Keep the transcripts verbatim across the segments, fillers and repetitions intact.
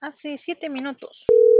Hace siete minutos.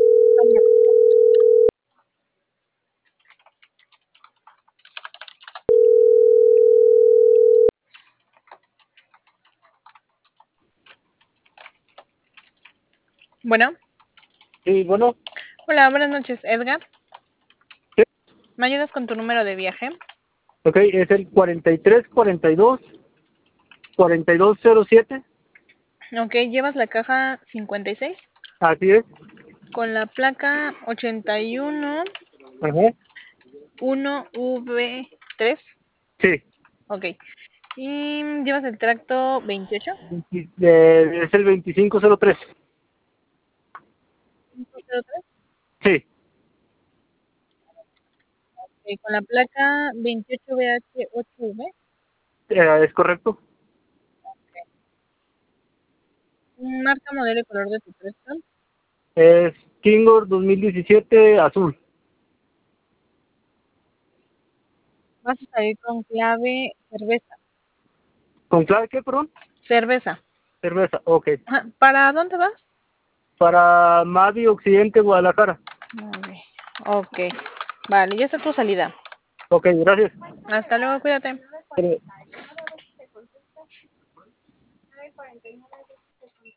Bueno, Sí, bueno, hola, buenas noches, Edgar. sí, ¿Me ayudas con tu número de viaje? ok, es el cuarenta y tres cuarenta y dos cuarenta y dos cero siete, Ok, llevas la caja cincuenta y seis así es, con la placa ochenta y uno ajá, uno V tres. sí, Ok. ¿Y llevas el tracto veintiocho? y- eh, es el veinticinco cero tres, sí, Ok, con la placa veintiocho B H ocho V. eh, es correcto, Marca, modelo y color de tu tracto. es Kingor dos mil diecisiete azul, Vas a salir con clave cerveza. ¿con clave qué, perdón? Cerveza. Cerveza, ok, Ajá. ¿Para dónde vas? para Mavi Occidente, Guadalajara, Vale. Ok. Vale, ya está tu salida. ok, gracias. Hasta luego, cuídate. Eh,